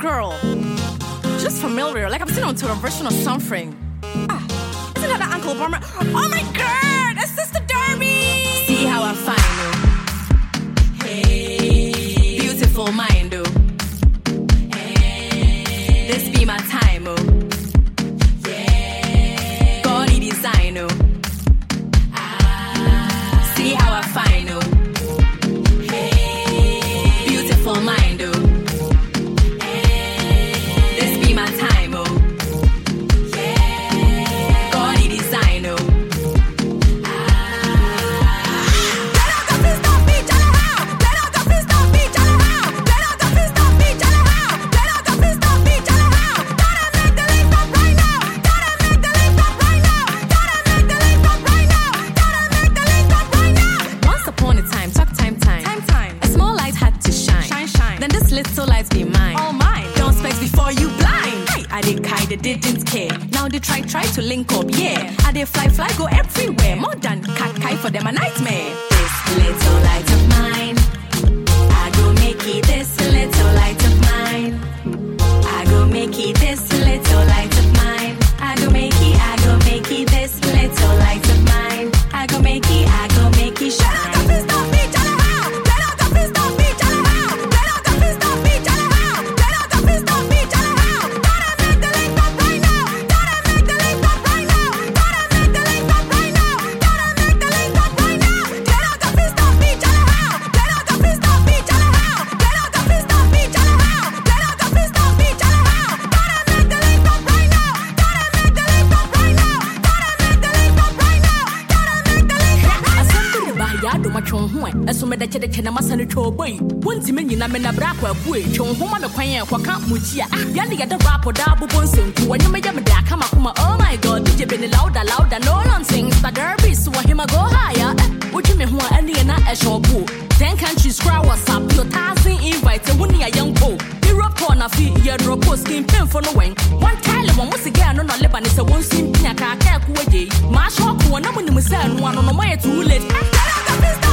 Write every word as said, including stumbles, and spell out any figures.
girl. Just familiar, like I've seen on television or something. Ah, isn't that the Uncle Bomber? Oh my God, it's Sister Derby. See how I find you. Hey, beautiful mind, oh. Hey, this be my time, oh. Yeah, Gaudy design, oh. Ah, see how I find you. Hey, beautiful mind, oh. They didn't care. Now they try, try to link up, yeah. I they fly, fly, go everywhere. More than cat kai for them a nightmare. This little light of mine, I go make it. This little light of mine, I go make it. This little light of mine, I go make it. I go make it. This little light of mine, I go make it. I go make it shine. So me da chede chena masane choboy wonti me nyina me na bra kwa ku e chon homa me kwan e kwaka muchia ya ne yeda rap da bo bonsenku wonye me ya me da kama kuma oh my god D J be louder louder no nonsense the derby so him go higher would me ho ani na e shopu ten countries crowd WhatsApp your thousand invite woni ya yanko Europe corner fi ya drop skin pen for no wen one time mo mo siga no no leba ne se won sim pia ka ka ku eje ma shock wona mo ni mo say no no no mo e too late